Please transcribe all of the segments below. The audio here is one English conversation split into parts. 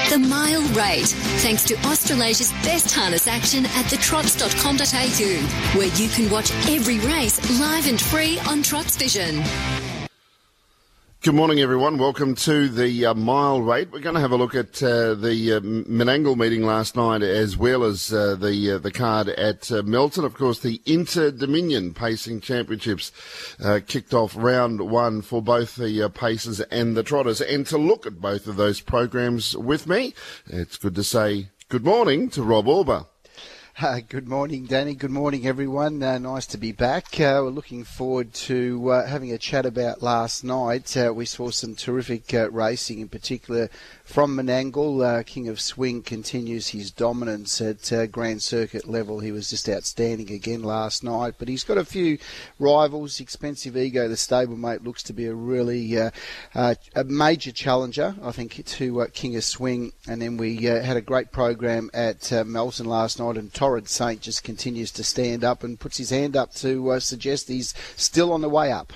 The Mile Rate, thanks to Australasia's best harness action at thetrots.com.au, where you can watch every race live and free on Trots Vision. Good morning, everyone. Welcome to the Mile Rate. We're going to have a look at the Menangle meeting last night, as well as the card at Melton. Of course, the Inter-Dominion Pacing Championships kicked off round one for both the Pacers and the Trotters. And to look at both of those programs with me, it's good to say good morning to Rob Auber. Good morning, Danny. Good morning, everyone. Nice to be back. We're looking forward to having a chat about last night. We saw some terrific racing, in particular from Menangle. King of Swing continues his dominance at Grand Circuit level. He was just outstanding again last night. But he's got a few rivals. Expensive Ego, the stablemate, looks to be a really a major challenger, I think, to King of Swing. And then we had a great program at Melton last night, and Torrid Saint just continues to stand up and puts his hand up to suggest he's still on the way up.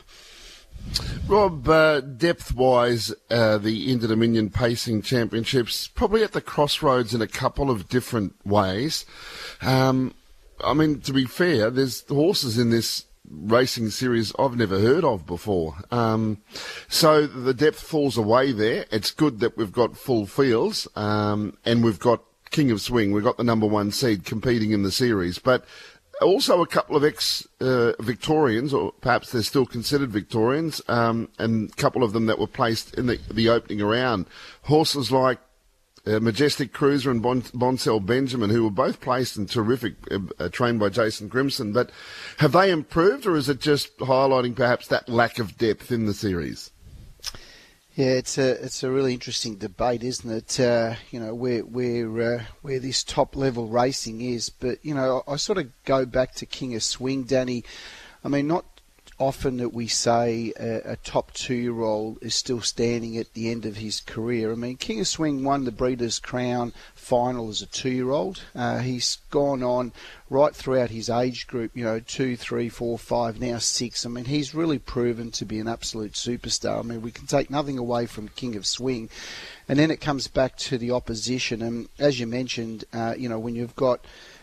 Rob, depth-wise, the Inter-Dominion Pacing Championships, probably at the crossroads in a couple of different ways. I mean, to be fair, there's horses in this racing series I've never heard of before. So the depth falls away there. It's good that we've got full fields, and we've got King of Swing. We've got the number one seed competing in the series, but also a couple of ex-Victorians, or perhaps they're still considered Victorians, and a couple of them that were placed in the opening round. Horses like Majestic Cruiser and Boncel Benjamin, who were both placed in terrific, trained by Jason Grimson. But have they improved, or is it just highlighting perhaps that lack of depth in the series? Yeah, it's a really interesting debate, isn't it? Where this top level racing is, but I sort of go back to King of Swing, Danny. I mean, not often that we say a top 2-year-old is still standing at the end of his career. I mean, King of Swing won the Breeders' Crown final as a 2-year-old. He's gone on right throughout his age group, 2, 3, 4, 5, now 6. I mean, he's really proven to be an absolute superstar. I mean, we can take nothing away from King of Swing. And then it comes back to the opposition. And as you mentioned, when you've got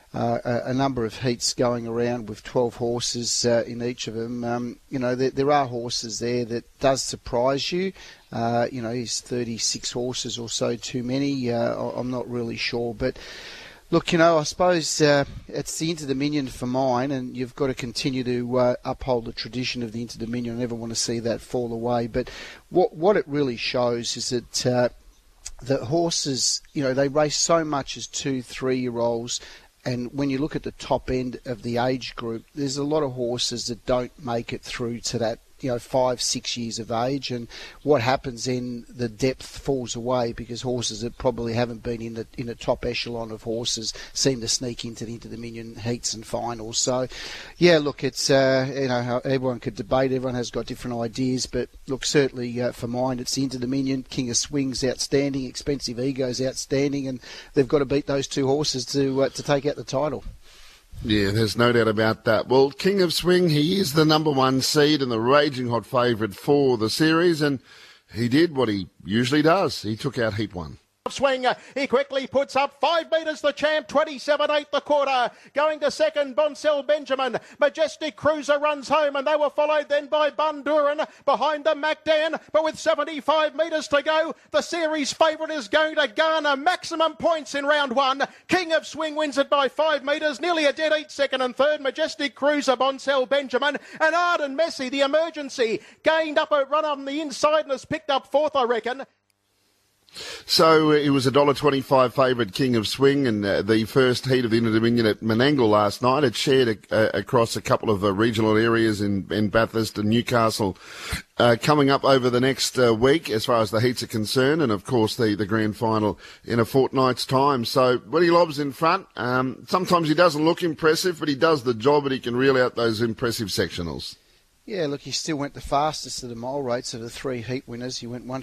a number of heats going around with 12 horses in each of them. There are horses there that does surprise you. He's 36 horses or so too many. I'm not really sure. But look, I suppose it's the Inter-Dominion for mine, and you've got to continue to uphold the tradition of the Inter-Dominion. I never want to see that fall away. But what it really shows is that the horses, they race so much as 2, 3-year-olds. And when you look at the top end of the age group, there's a lot of horses that don't make it through to that 5, 6 years of age, and what happens then, the depth falls away because horses that probably haven't been in the top echelon of horses seem to sneak into the Inter-Dominion heats and finals. So, yeah, look, it's everyone could debate, everyone has got different ideas, but look, certainly for mine, it's the Inter-Dominion. King of Swing's outstanding, Expensive Ego's outstanding, and they've got to beat those two horses to take out the title. Yeah, there's no doubt about that. Well, King of Swing, he is the number one seed and the raging hot favourite for the series, and he did what he usually does. He took out Heat 1. Swing, he quickly puts up 5 metres, the champ, 27.8 the quarter. Going to second, Boncel Benjamin. Majestic Cruiser runs home, and they were followed then by Bunduran behind the MacDan. But with 75 metres to go, the series favourite is going to garner maximum points in round one. King of Swing wins it by 5 metres, nearly a dead heat, second and third. Majestic Cruiser, Boncel Benjamin, and Arden Messi, the emergency, gained up a run on the inside and has picked up fourth, I reckon. So it was $1.25 favourite King of Swing, and the first heat of the Inter-Dominion at Menangle last night. It shared across a couple of regional areas in Bathurst and Newcastle coming up over the next week as far as the heats are concerned, and of course the grand final in a fortnight's time. So Willie Lobb's in front. Sometimes he doesn't look impressive, but he does the job, and he can reel out those impressive sectionals. Yeah, look, he still went the fastest of the mile rates of the three heat winners. He went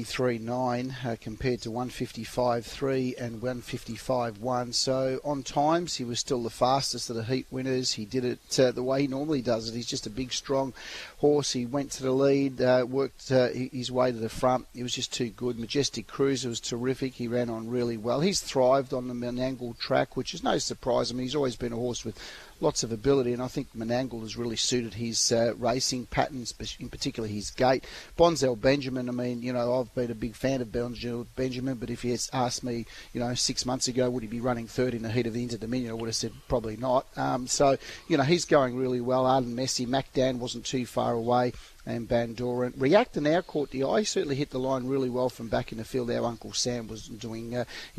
153.9 compared to 155.3 and 155.1. So on times, he was still the fastest of the heat winners. He did it the way he normally does it. He's just a big, strong horse. He went to the lead, worked his way to the front. He was just too good. Majestic Cruiser was terrific. He ran on really well. He's thrived on the Menangle track, which is no surprise. I mean, he's always been a horse with lots of ability, and I think Menangle has really suited his racing patterns, in particular his gait. Bonzel Benjamin, I mean, you know, I've been a big fan of Bonzel Benjamin, but if you asked me, 6 months ago, would he be running third in the heat of the Inter Dominion, I would have said probably not. So, he's going really well. Arden Messi, Macdan wasn't too far away, and Bandoran. Reactor now caught the eye. He certainly hit the line really well from back in the field. Our Uncle Sam was doing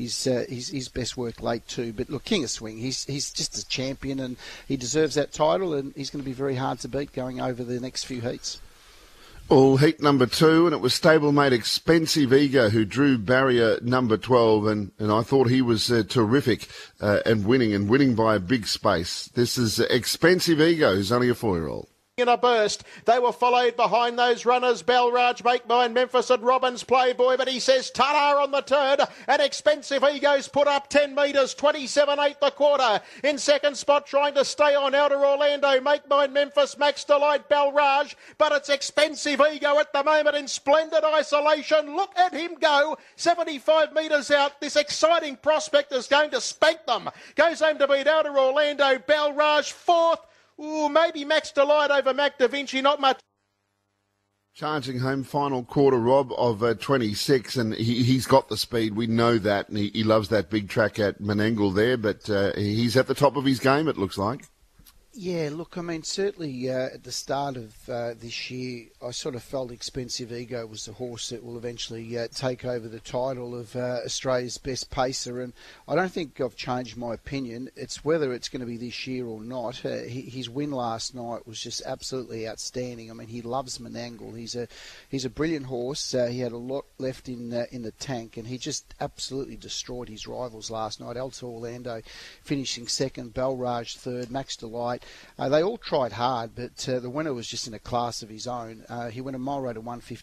his best work late too. But look, King of Swing, he's just a champion, and he deserves that title, and he's going to be very hard to beat going over the next few heats. Well, heat number 2, and it was stablemate Expensive Ego who drew barrier number 12, and I thought he was terrific and winning by a big space. This is Expensive Ego, who's only a 4-year-old. In a burst, they were followed behind those runners, Belraj, Make Mine, Memphis and Robbins, Playboy, but he says ta-da on the turn, and Expensive Ego's put up 10 metres, 27.8 the quarter. In second spot, trying to stay on Outer Orlando, Make Mine, Memphis, Max Delight, Belraj, but it's Expensive Ego at the moment in splendid isolation. Look at him go, 75 metres out. This exciting prospect is going to spank them. Goes home to beat Outer Orlando, Belraj, fourth. Ooh, maybe Max Delight over Mac Da Vinci, not much. Charging home final quarter, Rob, of 26, and he's got the speed. We know that, and he loves that big track at Menangle there, but he's at the top of his game, it looks like. Yeah, look, I mean, certainly at the start of this year, I sort of felt Expensive Ego was the horse that will eventually take over the title of Australia's best pacer, and I don't think I've changed my opinion. It's whether it's going to be this year or not. His win last night was just absolutely outstanding. I mean, he loves Menangle. He's a brilliant horse. He had a lot left in the tank, and he just absolutely destroyed his rivals last night. Alto Orlando finishing second, Belraj third, Max Delight. They all tried hard, but the winner was just in a class of his own. He went a mile rate of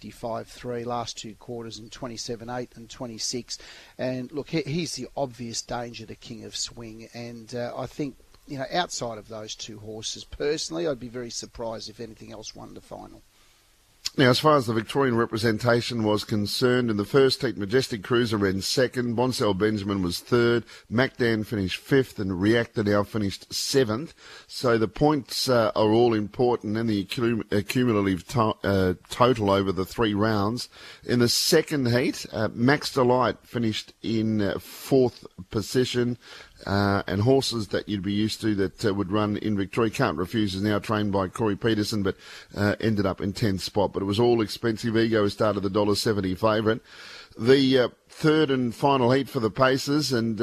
155.3 last two quarters in 27.8 and 26. And look, he's the obvious danger to King of Swing. And I think, outside of those two horses, personally, I'd be very surprised if anything else won the final. Now, as far as the Victorian representation was concerned, in the first heat, Majestic Cruiser ran second, Bonzel Benjamin was third, Macdan finished fifth, and Reactor now finished seventh. So the points are all important, and the cumulative total over the 3 rounds. In the second heat, Max Delight finished in fourth position. And horses that you'd be used to that would run in Victoria. Can't Refuse is now trained by Corey Peterson, but ended up in 10th spot. But it was all Expensive Ego who started the $1.70 favourite. The third and final heat for the Pacers, and,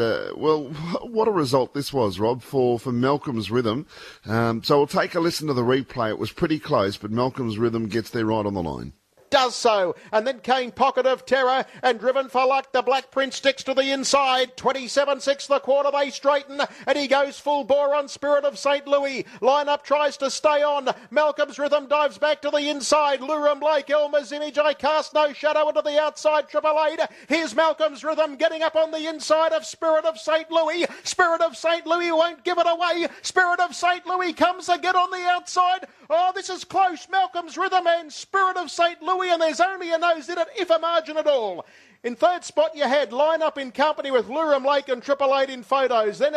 what a result this was, Rob, for Malcolm's Rhythm. So we'll take a listen to the replay. It was pretty close, but Malcolm's Rhythm gets there right on the line. Does so, and then came Pocket of Terror, and Driven for Luck. The Black Prince sticks to the inside. 27.6 the quarter, they straighten, and he goes full bore on Spirit of St. Louis. Lineup tries to stay on. Malcolm's Rhythm dives back to the inside. Lurum Lake, Elmer's Image, I Cast No Shadow into the outside. 888. Here's Malcolm's Rhythm getting up on the inside of Spirit of St. Louis. Spirit of St. Louis won't give it away. Spirit of St. Louis comes again on the outside. Oh, this is close. Malcolm's Rhythm and Spirit of St. Louis, and there's only a nose in it, if a margin at all. In third spot, you had Line Up in company with Lurum Lake and 888 in photos. Then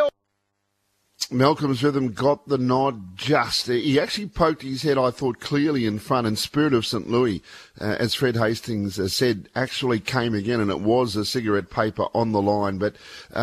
Malcolm's Rhythm got the nod just. He actually poked his head, I thought, clearly in front, and Spirit of St. Louis, as Fred Hastings said, actually came again, and it was a cigarette paper on the line. But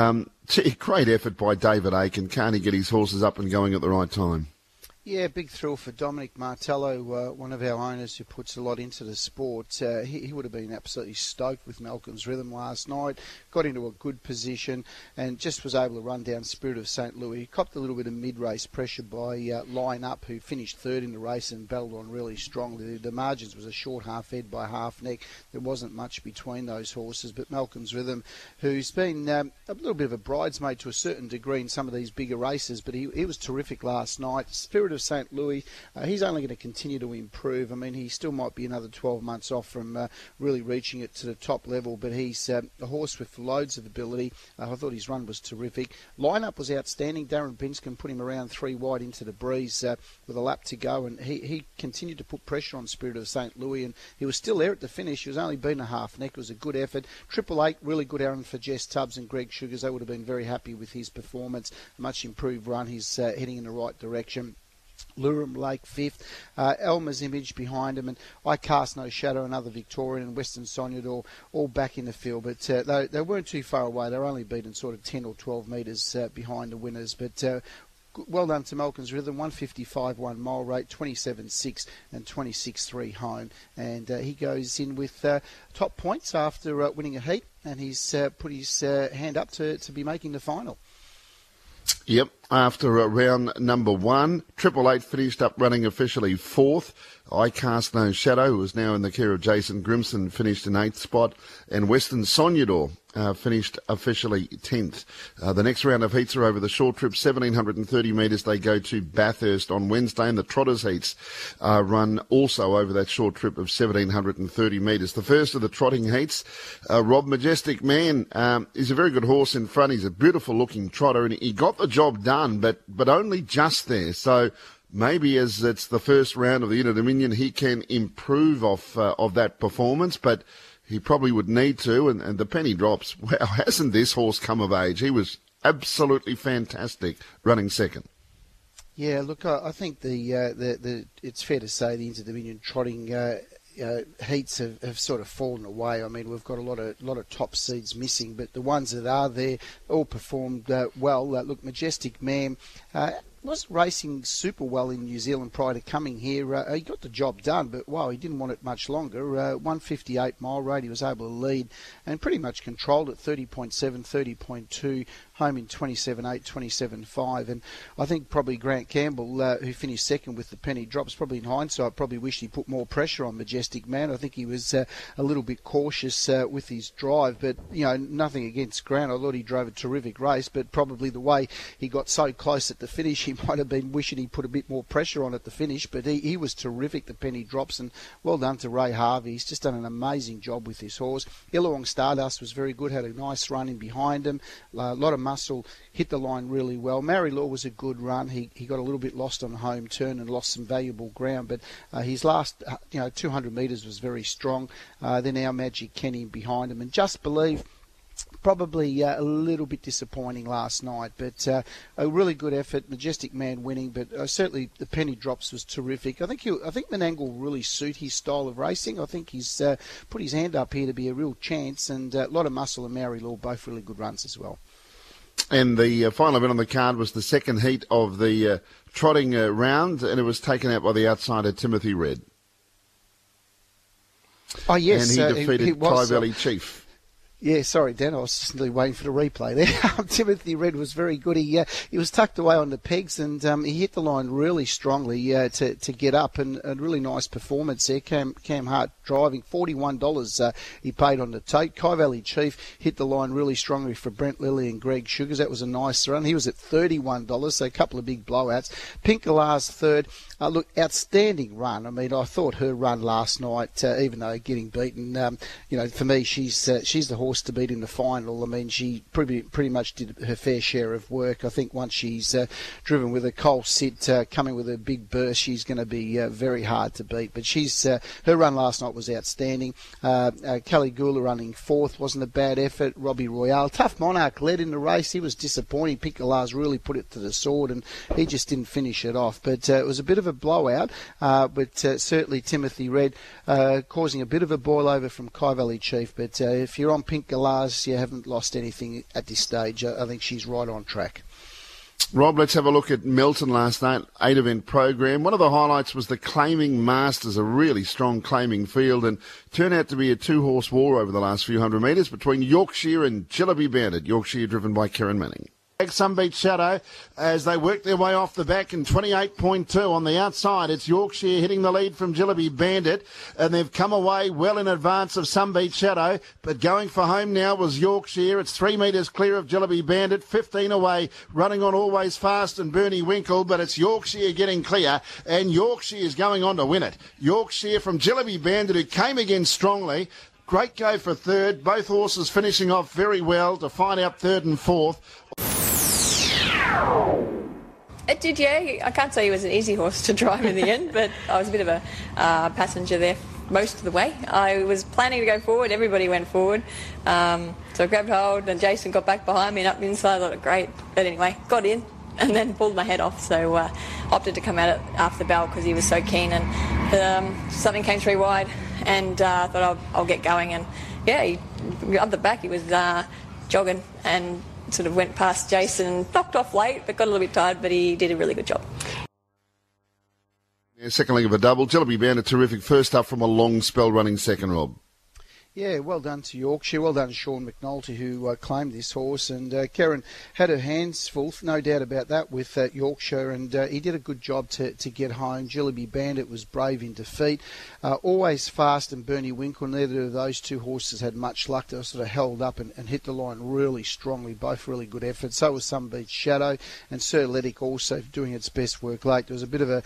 great effort by David Aiken. Can't he get his horses up and going at the right time? Yeah, big thrill for Dominic Martello, one of our owners who puts a lot into the sport. He would have been absolutely stoked with Malcolm's Rhythm last night, got into a good position and just was able to run down Spirit of St. Louis. He copped a little bit of mid-race pressure by Line Up, who finished third in the race and battled on really strongly. The margins was a short half-head by half-neck. There wasn't much between those horses, but Malcolm's Rhythm, who's been a little bit of a bridesmaid to a certain degree in some of these bigger races, but he was terrific last night. Spirit of of St. Louis, he's only going to continue to improve. I mean, he still might be another 12 months off from really reaching it to the top level, but he's a horse with loads of ability. I thought his run was terrific. Lineup was outstanding. Darren Binscombe put him around 3 wide into the breeze with a lap to go, and he continued to put pressure on Spirit of St. Louis, and he was still there at the finish. He was only beaten a half neck. It was a good effort. 888, really good errand for Jess Tubbs and Greg Sugars. They would have been very happy with his performance. A much improved run. He's heading in the right direction. Lurum Lake 5th, Elmer's Image behind him, and I Cast No Shadow, another Victorian, and Western Sonyador all back in the field. But they weren't too far away. They were only beaten sort of 10 or 12 metres behind the winners. But well done to Malcolm's Rhythm, 155.1 mile rate, 27.6 and 26.3 home. And he goes in with top points after winning a heat, and he's put his hand up to be making the final. Yep, after round number 1, 888 finished up running officially 4th. I Cast No Shadow, who is now in the care of Jason Grimson, finished in 8th spot. And Western Sonyador finished officially 10th. The next round of heats are over the short trip, 1,730 metres. They go to Bathurst on Wednesday, and the Trotters heats run also over that short trip of 1,730 metres. The first of the trotting heats, Rob Majestic Man, is a very good horse in front. He's a beautiful looking trotter, and he got the job done, but only just there. So maybe as it's the first round of the Inter-Dominion, he can improve off that performance, but he probably would need to, and the penny drops. Wow, hasn't this horse come of age? He was absolutely fantastic running second. Yeah, look, I think the it's fair to say the Inter-Dominion trotting heats have sort of fallen away. I mean, we've got a lot of top seeds missing, but the ones that are there all performed well. Look, Majestic Man was racing super well in New Zealand prior to coming here. He got the job done, but wow, he didn't want it much longer. 158 mile rate, he was able to lead and pretty much controlled it, 30.7, 30.2, home in 27.8, 27.5. And I think probably Grant Campbell, who finished second with the penny drops, probably in hindsight, probably wished he put more pressure on Majestic Man. I think he was a little bit cautious with his drive, but, you know, nothing against Grant. I thought he drove a terrific race, but probably the way he got so close at the finish, he might have been wishing he put a bit more pressure on at the finish, but he was terrific, the penny drops, and well done to Ray Harvey. He's just done an amazing job with this horse. Illawong Stardust was very good, had a nice run in behind him, a lot of muscle, hit the line really well. Mary Law was a good run. He got a little bit lost on the home turn and lost some valuable ground, but his last 200 metres was very strong. Then Our Magic Kenny behind him, and Just Believe, probably a little bit disappointing last night, but a really good effort. Majestic Man winning, but certainly the penny drops was terrific. I think Menangle will really suit his style of racing. I think he's put his hand up here to be a real chance, and a lot of muscle and Mary Law, both really good runs as well. And the final event on the card was the second heat of the trotting round, and it was taken out by the outsider Timothy Red. Oh yes, and he defeated Kai Valley Chief. Yeah, sorry, Dan. I was just really waiting for the replay there. Timothy Red was very good. He was tucked away on the pegs, and he hit the line really strongly to get up, and a really nice performance there. Cam Hart driving, $41 he paid on the tote. Kai Valley Chief hit the line really strongly for Brent Lilly and Greg Sugars. That was a nice run. He was at $31, so a couple of big blowouts. Pink Galar's third. Look, outstanding run. I mean, I thought her run last night, even though getting beaten, for me, she's the horse to beat in the final. I mean, she pretty much did her fair share of work. I think once she's driven with a Cole Sit coming with a big burst, she's going to be very hard to beat. But her run last night was outstanding. Caligula running fourth wasn't a bad effort. Robbie Royale, Tough Monarch led in the race. He was disappointing. Pink Galar's really put it to the sword, and he just didn't finish it off. But it was a bit of a blowout, but certainly Timothy Red causing a bit of a boil over from Kai Valley Chief. But if you're on Pink Galars, you haven't lost anything at this stage. I think she's right on track. Rob, let's have a look at Melton last night, 8-event program. One of the highlights was the Claiming Masters, a really strong claiming field, and turned out to be a two-horse war over the last few hundred metres between Yorkshire and Jillaby Bandit. Yorkshire driven by Karen Manning. Sunbeat Shadow as they work their way off the back in 28.2 on the outside. It's Yorkshire hitting the lead from Jillaby Bandit, and they've come away well in advance of Sunbeat Shadow, but going for home now was Yorkshire. It's 3 metres clear of Jillaby Bandit, 15 away, running on Always Fast and Bernie Winkle, but it's Yorkshire getting clear, and Yorkshire is going on to win it. Yorkshire from Jillaby Bandit, who came again strongly. Great go for third, both horses finishing off very well to find out third and fourth. It did, yeah. I can't say he was an easy horse to drive in the end, but I was a bit of a passenger there most of the way. I was planning to go forward. Everybody went forward. So I grabbed hold, and Jason got back behind me and up the inside. I thought, great. But anyway, got in and then pulled my head off. So opted to come out after the bell because he was so keen. And something came through wide, and thought I'll get going. And yeah, up the back he was jogging and sort of went past Jason and knocked off late, but got a little bit tired, but he did a really good job. Yeah, second leg of a double. Jillaby Bandit, terrific first up from a long spell running second, Rob. Yeah, well done to Yorkshire. Well done to Sean McNulty, who claimed this horse. And Karen had her hands full, no doubt about that, with Yorkshire. And he did a good job to get home. Jillaby Bandit was brave in defeat. Always Fast and Bernie Winkle, neither of those two horses had much luck. They were sort of held up and hit the line really strongly. Both really good efforts. So was Sunbeat Shadow. And Sir Letic also doing its best work late. There was a bit of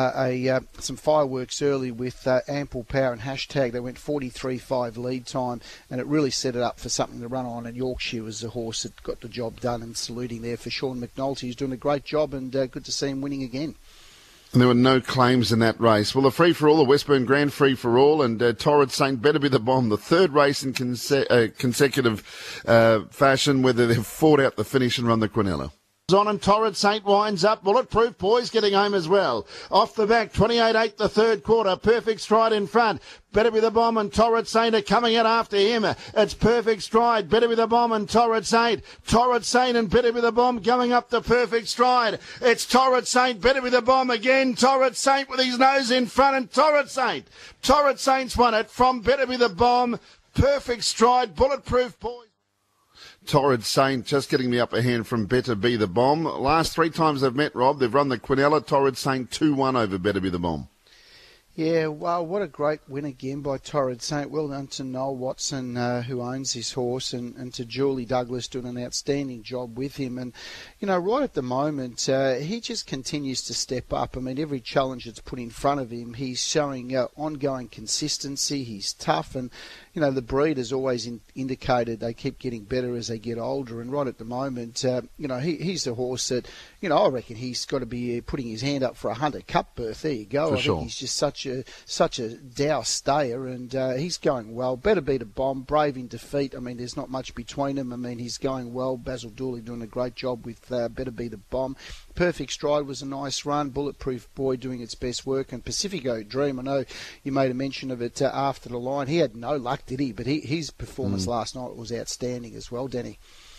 some fireworks early with Ample Power and Hashtag. They went 43.5 lead time, and it really set it up for something to run on. And Yorkshire was the horse that got the job done, and saluting there for Sean McNulty. He's doing a great job, and good to see him winning again. And there were no claims in that race. Well, the free-for-all, the Westburn Grand Free-for-all, and Torrid Saint Better Be the Bomb, the third race in consecutive fashion, whether they've fought out the finish and run the Quinella. On and Torrid Saint winds up. Bulletproof Boys getting home as well. Off the back, 28.8 the third quarter. Perfect Stride in front. Better Be the Bomb and Torrid Saint are coming out after him. It's Perfect Stride, Better Be the Bomb and Torrid Saint. Torrid Saint and Better Be the Bomb going up to Perfect Stride. It's Torrid Saint, Better Be the Bomb again. Torrid Saint with his nose in front, and Torrid Saint. Torrid Saint's won it from Better Be the Bomb. Perfect Stride, Bulletproof Boys. Torrid Saint just getting the upper hand from Better Be the Bomb. Last 3 times they've met, Rob, they've run the Quinella. Torrid Saint 2-1 over Better Be the Bomb. Yeah, well, what a great win again by Torrid Saint. Well done to Noel Watson, who owns his horse, and to Julie Douglas doing an outstanding job with him. And, you know, right at the moment, he just continues to step up. I mean, every challenge that's put in front of him, he's showing ongoing consistency. He's tough, and, you know, the breed has always indicated they keep getting better as they get older. And right at the moment, you know, he's the horse that, you know, I reckon he's got to be putting his hand up for a Hunter Cup berth. There you go. For I sure. think he's just such a Dow stayer, and he's going well. Better Be the Bomb, brave in defeat. I mean, there's not much between them. I mean, he's going well. Basil Dooley doing a great job with Better Be the Bomb. Perfect Stride was a nice run. Bulletproof Boy doing its best work. And Pacifico Dream, I know you made a mention of it after the line. He had no luck, did he? But his performance last night was outstanding as well, Danny.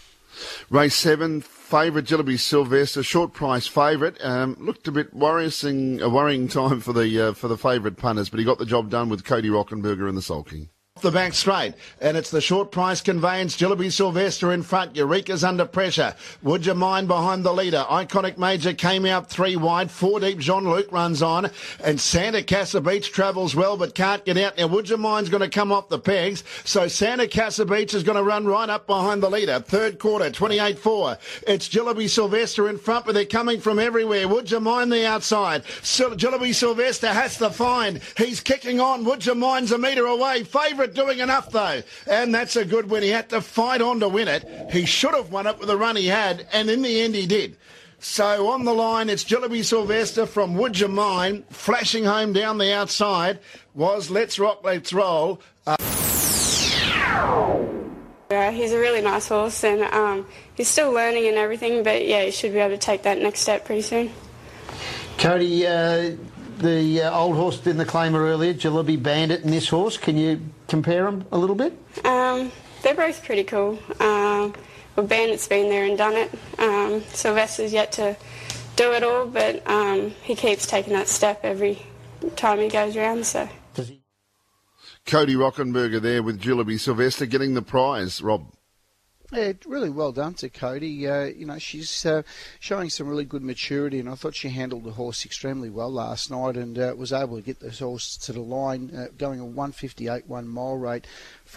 Race 7, favourite Jillaby Sylvester, short price favourite. Looked a bit a worrying time for the favourite punters, but he got the job done with Cody Rockenberger and the sulking. The back straight, and it's the short price conveyance. Jillaby Sylvester in front. Eureka's under pressure. Would You Mind behind the leader. Iconic Major came out 3 wide. 4 deep. Jean-Luc runs on, and Santa Casa Beach travels well but can't get out. Now Would You Mind's going to come off the pegs, so Santa Casa Beach is going to run right up behind the leader. Third quarter, 28.4. It's Jillaby Sylvester in front, but they're coming from everywhere. Would You Mind the outside. Jillaby Sylvester has to find. He's kicking on. Would You Mind's a metre away. Favourite doing enough though, and that's a good win. He had to fight on to win it. He should have won it with the run he had, and in the end he did. So on the line, it's Jillaby Sylvester from Would You Mind. Flashing home down the outside was Let's Rock, Let's Roll. Yeah, he's a really nice horse, and he's still learning and everything, but yeah, he should be able to take that next step pretty soon. Cody, the old horse did the claimer earlier, Jillaby Bandit, and this horse. Can you compare them a little bit? They're both pretty cool. Well, Bandit's been there and done it. Sylvester's yet to do it all, but he keeps taking that step every time he goes around. So. Cody Rockenberger there with Jillaby Sylvester getting the prize, Rob. Yeah, really well done to Cody. She's showing some really good maturity, and I thought she handled the horse extremely well last night and was able to get the horse to the line, going a 158.1 mile rate,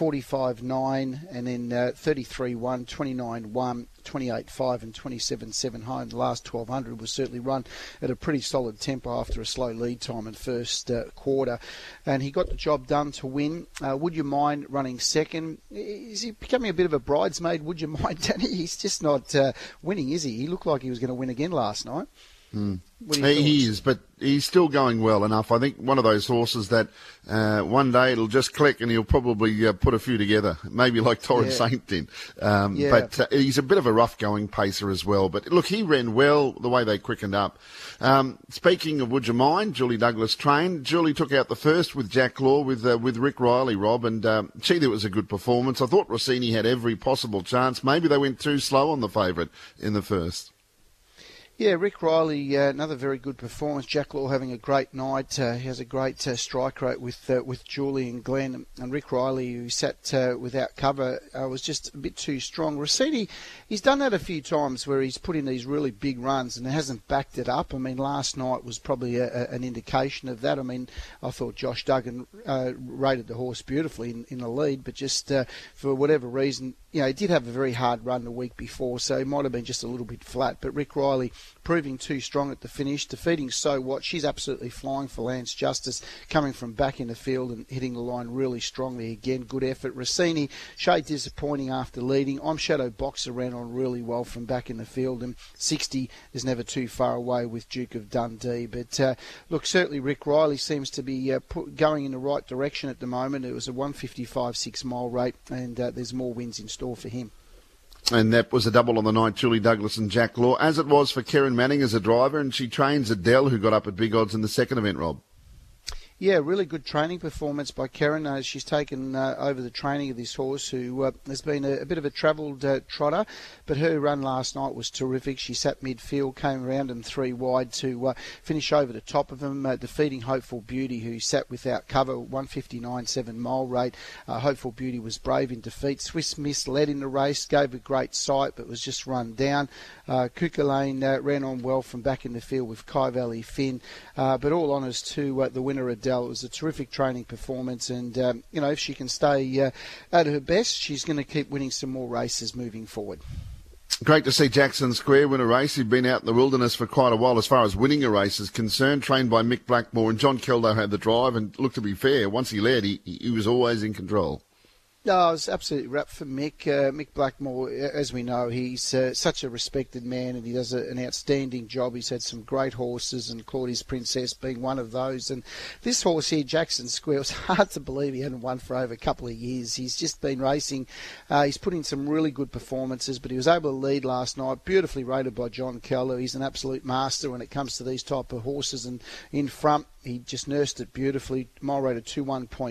45.9, and then 33.1, 29.1, 28.5 and 27.7 home. The last 1200 was certainly run at a pretty solid tempo after a slow lead time in first quarter, and he got the job done to win. Would you mind running second? Is he becoming a bit of a bridesmaid? Would you mind, Danny? He's just not winning, is he? He looked like he was going to win again last night. He is, but he's still going well enough. I think one of those horses that one day it'll just click and he'll probably put a few together, maybe like Torrens Saint did. But he's a bit of a rough-going pacer as well. But look, he ran well the way they quickened up. Speaking of Would You Mind, Julie Douglas trained. Julie took out the first with Jack Law with Rick Riley, Rob, and gee, that was a good performance. I thought Rossini had every possible chance. Maybe they went too slow on the favourite in the first. Yeah, Rick Riley, another very good performance. Jack Law having a great night. He has a great strike rate with Julie and Glenn. And Rick Riley, who sat without cover, was just a bit too strong. Rossini, he's done that a few times where he's put in these really big runs and hasn't backed it up. I mean, last night was probably an indication of that. I mean, I thought Josh Duggan rated the horse beautifully in the lead, but just for whatever reason, he did have a very hard run the week before, so he might have been just a little bit flat. But Rick Riley proving too strong at the finish, defeating So What. She's absolutely flying for Lance Justice, coming from back in the field and hitting the line really strongly again. Good effort. Rossini, shade disappointing after leading. I'm Shadow Boxer ran on really well from back in the field, and 60 is never too far away with Duke of Dundee. But look, certainly Rick Riley seems to be going in the right direction at the moment. It was a 155.6 mile rate, and there's more wins in store for him. And that was a double on the night, Julie Douglas and Jack Law, as it was for Karen Manning as a driver, and she trains Adele, who got up at big odds in the second event, Rob. Yeah, really good training performance by Karen. She's taken over the training of this horse, who has been a bit of a travelled trotter, but her run last night was terrific. She sat midfield, came around him 3 wide to finish over the top of him, defeating Hopeful Beauty, who sat without cover, 159.7 mile rate. Hopeful Beauty was brave in defeat. Swiss Miss led in the race, gave a great sight, but was just run down. Kuka Lane ran on well from back in the field with Kai Valley Finn, but all honours to the winner, Adele. It was a terrific training performance, and if she can stay at her best, she's going to keep winning some more races moving forward. Great to see Jackson Square win a race. He'd been out in the wilderness for quite a while as far as winning a race is concerned, trained by Mick Blackmore, and John Keldo had the drive, and look, to be fair, once he led, he was always in control. No, it was absolutely wrapped for Mick. Mick Blackmore, as we know, he's such a respected man, and he does an outstanding job. He's had some great horses, and Claudia's Princess being one of those. And this horse here, Jackson Square, it was hard to believe he hadn't won for over a couple of years. He's just been racing. He's put in some really good performances, but he was able to lead last night, beautifully rated by John Keller. He's an absolute master when it comes to these type of horses, and in front, he just nursed it beautifully. Mile rate of 21.4,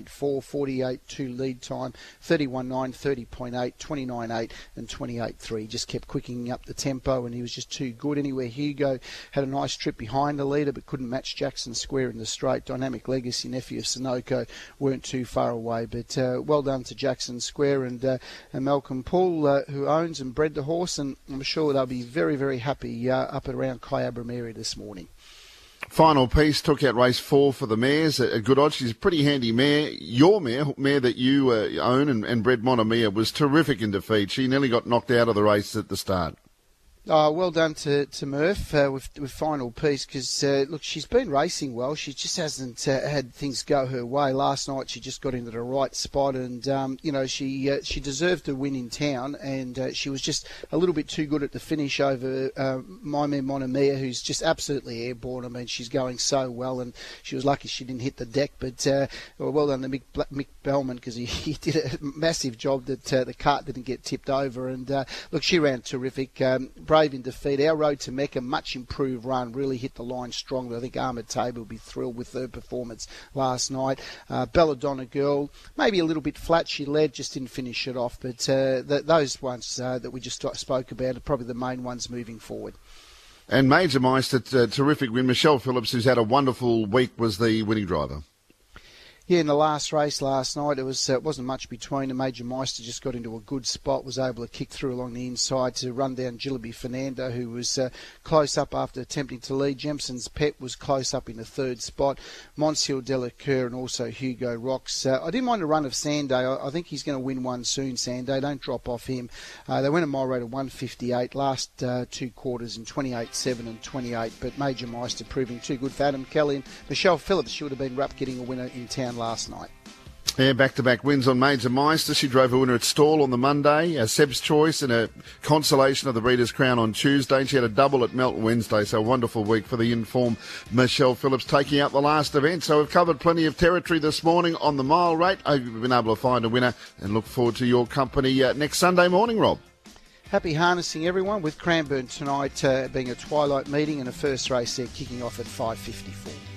48.2 lead time, 31.9, 30.8, 29.8 and 28.3. He just kept quickening up the tempo, and he was just too good. Anywhere Hugo had a nice trip behind the leader, but couldn't match Jackson Square in the straight. Dynamic Legacy, nephew of Sunoco, weren't too far away. But well done to Jackson Square and Malcolm Poole, who owns and bred the horse, and I'm sure they'll be very, very happy up around Kyabram area this morning. Final piece, took out race 4 for the mares. A good odds. She's a pretty handy mare. Your mare that you own and bred, Monomia, was terrific in defeat. She nearly got knocked out of the race at the start. Well done to Murph with final piece, because look, she's been racing well. She just hasn't had things go her way. Last night she just got into the right spot, and she deserved to win in town, and she was just a little bit too good at the finish over my mare Monomia, who's just absolutely airborne. I mean, she's going so well, and she was lucky she didn't hit the deck. But well done to Mick Bellman, because he did a massive job that the cart didn't get tipped over. And look, she ran terrific. Brave in defeat. Our Road to Mecca, much improved run, really hit the line strongly. I think Ahmed Tabor will be thrilled with her performance last night. Belladonna Girl, maybe a little bit flat. She led, just didn't finish it off. But those ones that we just spoke about are probably the main ones moving forward. And Major Meister, terrific win. Michelle Phillips, who's had a wonderful week, was the winning driver. Yeah, in the last race last night, it wasn't much between. Major Meister just got into a good spot, was able to kick through along the inside to run down Jillaby Fernando, who was close up after attempting to lead. Jemson's Pet was close up in the third spot. Monsieur Delacour and also Hugo Rocks. I didn't mind the run of Sanday. I think he's going to win one soon, Sanday. Don't drop off him. They went a mile rate of 1:58 last 2 quarters in 28.7 and 28, but Major Meister proving too good for Adam Kelly. And Michelle Phillips should have been up getting a winner in town last night. Yeah, back-to-back wins on Major Meister. She drove a winner at Stawell on the Monday, Seb's Choice and a consolation of the Breeders' Crown on Tuesday. She had a double at Melton Wednesday, so a wonderful week for the in-form Michelle Phillips taking out the last event. So we've covered plenty of territory this morning on the mile rate. I hope you've been able to find a winner and look forward to your company next Sunday morning, Rob. Happy harnessing, everyone, with Cranbourne tonight being a twilight meeting and a first race there kicking off at 5:54.